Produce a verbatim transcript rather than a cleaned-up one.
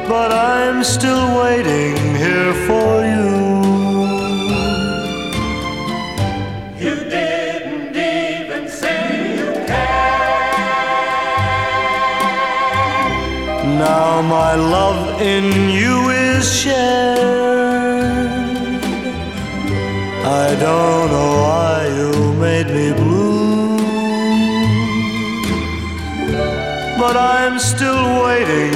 but I'm still waiting here for you. You didn't even say you care. Now my love in you is shared. I don't know why you made me blue, but I'm still waiting